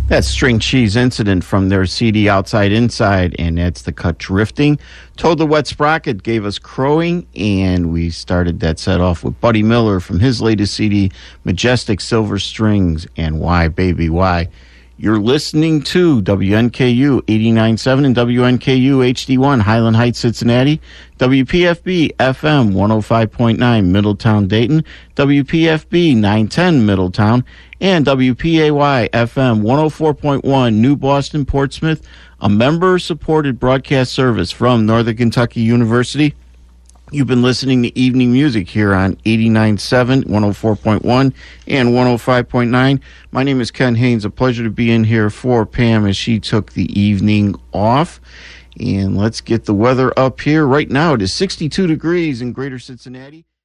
That's String Cheese Incident from their CD Outside Inside, and that's the cut Drifting. Toad the Wet Sprocket gave us Crowing, and we started that set off with Buddy Miller from his latest CD, Majestic Silver Strings, and Why Baby Why. You're listening to WNKU 89.7 and WNKU HD1 Highland Heights, Cincinnati, WPFB FM 105.9 Middletown, Dayton, WPFB 910 Middletown, and WPAY FM 104.1 New Boston, Portsmouth, a member-supported broadcast service from Northern Kentucky University. You've been listening to Evening Music here on 89.7, 104.1, and 105.9. My name is Ken Haynes. A pleasure to be in here for Pam as she took the evening off. And let's get the weather up here. Right now it is 62 degrees in Greater Cincinnati.